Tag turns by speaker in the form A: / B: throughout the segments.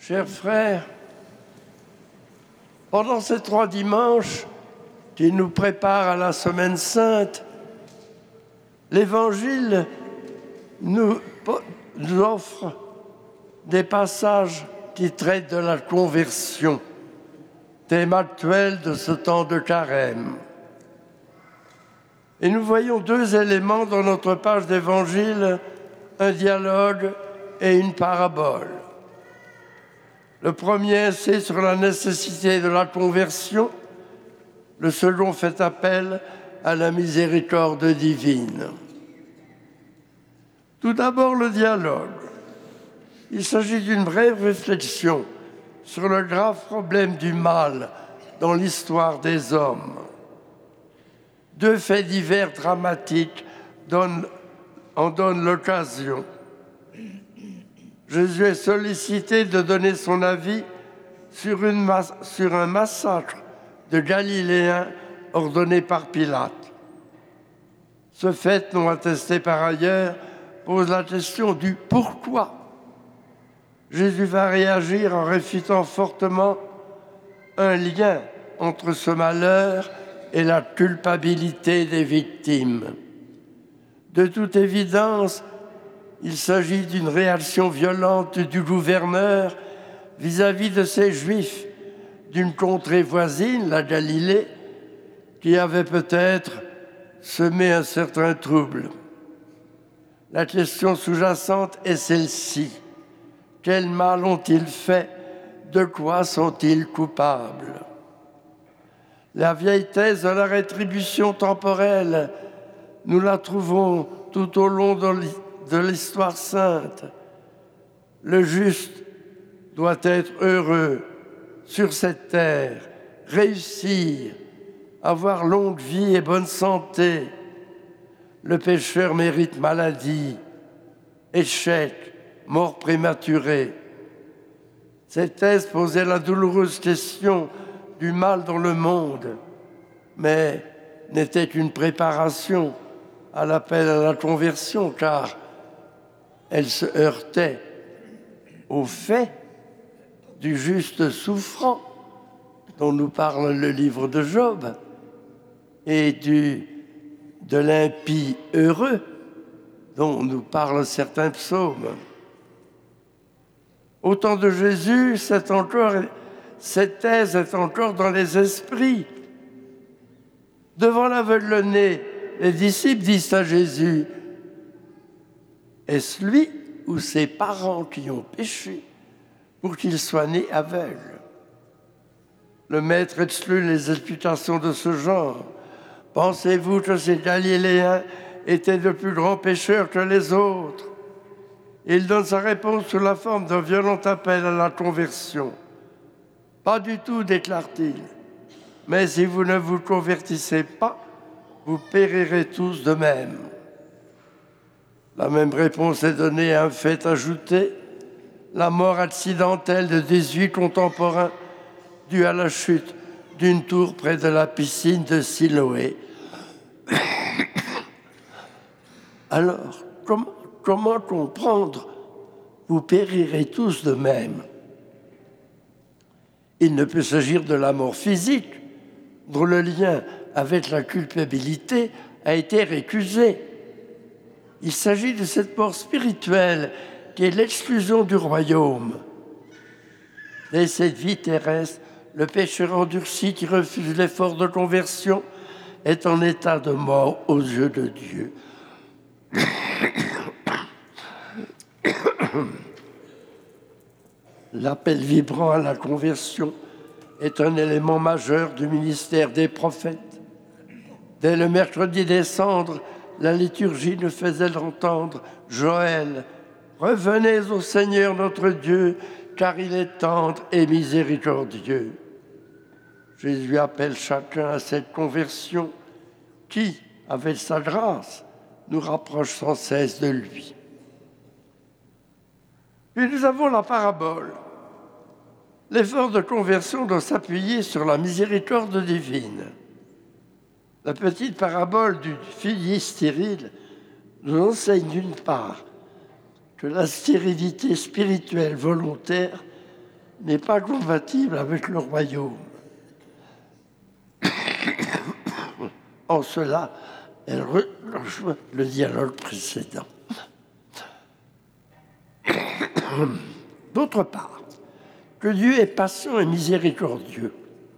A: Chers frères, pendant ces 3 dimanches qui nous préparent à la Semaine Sainte, l'Évangile nous offre des passages qui traitent de la conversion, thème actuel de ce temps de carême. Et nous voyons 2 éléments dans notre page d'Évangile, un dialogue et une parabole. Le premier, c'est sur la nécessité de la conversion. Le second fait appel à la miséricorde divine. Tout d'abord, le dialogue. Il s'agit d'une brève réflexion sur le grave problème du mal dans l'histoire des hommes. 2 faits divers dramatiques en donnent l'occasion. Jésus est sollicité de donner son avis sur un massacre de Galiléens ordonné par Pilate. Ce fait, non attesté par ailleurs, pose la question du pourquoi. Jésus va réagir en réfutant fortement un lien entre ce malheur et la culpabilité des victimes. De toute évidence, il s'agit d'une réaction violente du gouverneur vis-à-vis de ces Juifs d'une contrée voisine, la Galilée, qui avait peut-être semé un certain trouble. La question sous-jacente est celle-ci. Quel mal ont-ils fait? De quoi sont-ils coupables? La vieille thèse de la rétribution temporelle, nous la trouvons tout au long de l'histoire sainte. Le juste doit être heureux sur cette terre, réussir, avoir longue vie et bonne santé. Le pécheur mérite maladie, échec, mort prématurée. Cette thèse posait la douloureuse question du mal dans le monde, mais n'était qu'une préparation à l'appel à la conversion, car elle se heurtait au fait du juste souffrant dont nous parle le livre de Job et de l'impie heureux dont nous parlent certains psaumes. Au temps de Jésus, cette thèse est encore dans les esprits. Devant l'aveugle-né, les disciples disent à Jésus: est-ce lui ou ses parents qui ont péché pour qu'il soit né aveugle? Le maître exclut les explications de ce genre. Pensez-vous que ces Galiléens étaient de plus grands pécheurs que les autres? Il donne sa réponse sous la forme d'un violent appel à la conversion. Pas du tout, déclare-t-il. Mais si vous ne vous convertissez pas, vous périrez tous de même. La même réponse est donnée à un fait ajouté, la mort accidentelle de 18 contemporains due à la chute d'une tour près de la piscine de Siloé. Alors, comment comprendre « vous périrez tous de même » ? Il ne peut s'agir de la mort physique, dont le lien avec la culpabilité a été récusé. Il s'agit de cette mort spirituelle qui est l'exclusion du royaume. Dès cette vie terrestre, le pécheur endurci qui refuse l'effort de conversion est en état de mort aux yeux de Dieu. L'appel vibrant à la conversion est un élément majeur du ministère des prophètes. Dès le mercredi des cendres, la liturgie nous faisait entendre Joël: « Revenez au Seigneur notre Dieu, car il est tendre et miséricordieux. » Jésus appelle chacun à cette conversion qui, avec sa grâce, nous rapproche sans cesse de lui. Puis nous avons la parabole. L'effort de conversion doit s'appuyer sur la miséricorde divine. La petite parabole du figuier stérile nous enseigne d'une part que la stérilité spirituelle volontaire n'est pas compatible avec le royaume. En cela, elle rejoint le dialogue précédent. D'autre part, que Dieu est patient et miséricordieux.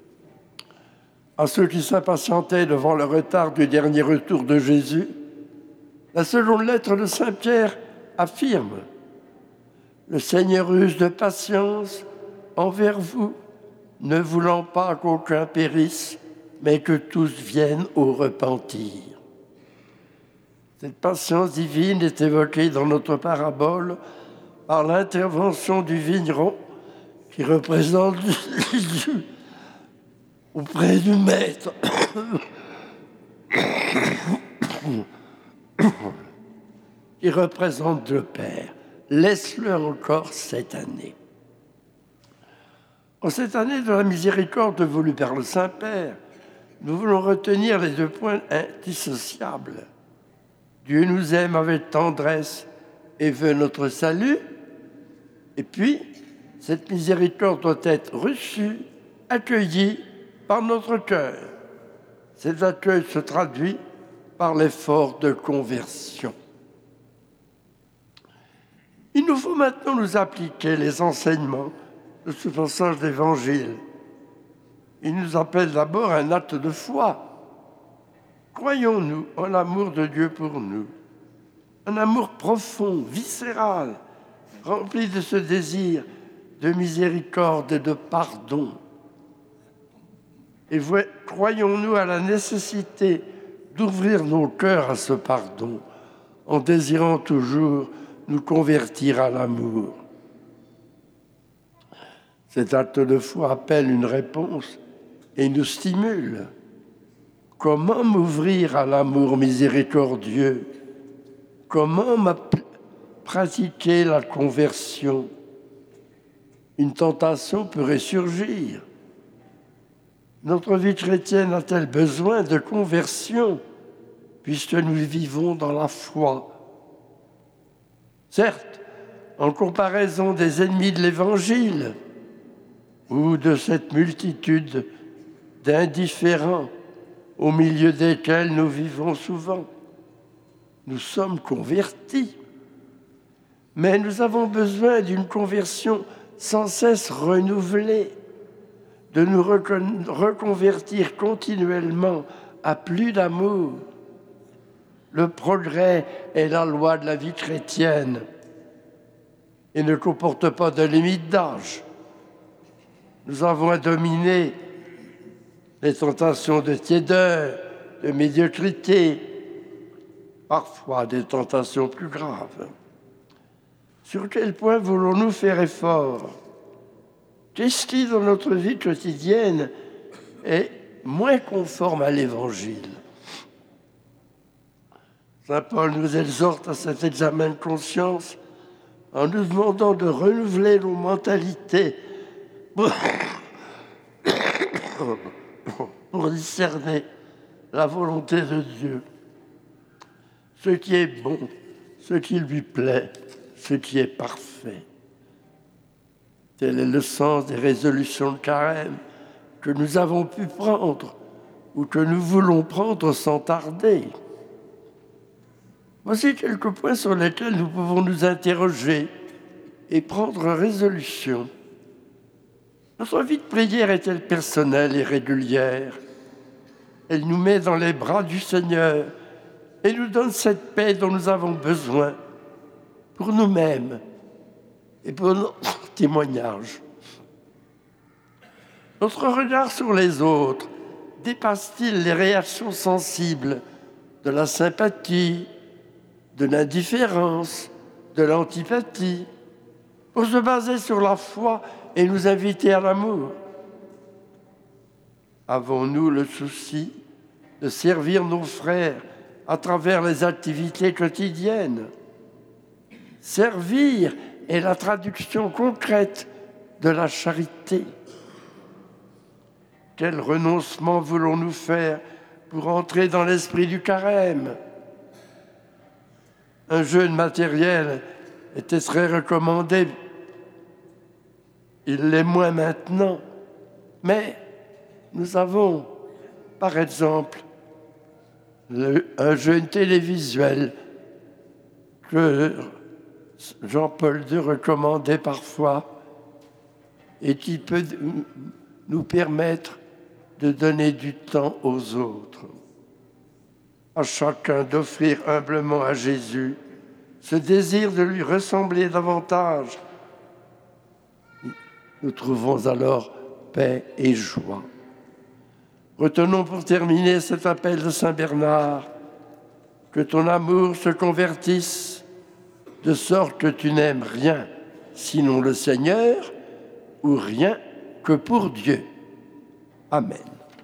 A: À ceux qui s'impatientaient devant le retard du dernier retour de Jésus, la seconde lettre de Saint Pierre affirme « Le Seigneur use de patience envers vous, ne voulant pas qu'aucun périsse, mais que tous viennent au repentir. » Cette patience divine est évoquée dans notre parabole par l'intervention du vigneron qui représente Jésus auprès du Maître. Qui représente le Père. Laisse-le encore cette année. En cette année de la miséricorde voulue par le Saint-Père, nous voulons retenir les 2 points indissociables. Dieu nous aime avec tendresse et veut notre salut. Et puis, cette miséricorde doit être reçue, accueillie par notre cœur. Cet accueil se traduit par l'effort de conversion. Il nous faut maintenant nous appliquer les enseignements de ce passage d'Évangile. Il nous appelle d'abord un acte de foi. Croyons-nous en l'amour de Dieu pour nous, un amour profond, viscéral, rempli de ce désir de miséricorde et de pardon. Et croyons-nous à la nécessité d'ouvrir nos cœurs à ce pardon, en désirant toujours nous convertir à l'amour. Cet acte de foi appelle une réponse et nous stimule. Comment m'ouvrir à l'amour miséricordieux? Comment pratiquer la conversion? Une tentation pourrait surgir. Notre vie chrétienne a-t-elle besoin de conversion puisque nous vivons dans la foi? Certes, en comparaison des ennemis de l'Évangile ou de cette multitude d'indifférents au milieu desquels nous vivons souvent, nous sommes convertis. Mais nous avons besoin d'une conversion sans cesse renouvelée, de nous reconvertir continuellement à plus d'amour. Le progrès est la loi de la vie chrétienne et ne comporte pas de limite d'âge. Nous avons à dominer les tentations de tiédeur, de médiocrité, parfois des tentations plus graves. Sur quel point voulons-nous faire effort? Qu'est-ce qui, dans notre vie quotidienne, est moins conforme à l'Évangile? Saint Paul nous exhorte à cet examen de conscience en nous demandant de renouveler nos mentalités pour discerner la volonté de Dieu, ce qui est bon, ce qui lui plaît, ce qui est parfait. Tel est le sens des résolutions de carême que nous avons pu prendre ou que nous voulons prendre sans tarder. Voici quelques points sur lesquels nous pouvons nous interroger et prendre résolution. Notre vie de prière est-elle personnelle et régulière? Elle nous met dans les bras du Seigneur et nous donne cette paix dont nous avons besoin pour nous-mêmes et pour notre témoignage. Notre regard sur les autres dépasse-t-il les réactions sensibles de la sympathie, de l'indifférence, de l'antipathie, pour se baser sur la foi et nous inviter à l'amour? Avons-nous le souci de servir nos frères à travers les activités quotidiennes? Servir est la traduction concrète de la charité. Quel renoncement voulons-nous faire pour entrer dans l'esprit du carême? Un jeûne matériel était très recommandé il l'est moins maintenant. Mais nous avons, par exemple, un jeu télévisuel que Jean-Paul II recommandait parfois et qui peut nous permettre de donner du temps aux autres. À chacun d'offrir humblement à Jésus ce désir de lui ressembler davantage. Nous trouvons alors paix et joie. Retenons pour terminer cet appel de Saint Bernard, que ton amour se convertisse de sorte que tu n'aimes rien sinon le Seigneur ou rien que pour Dieu. Amen.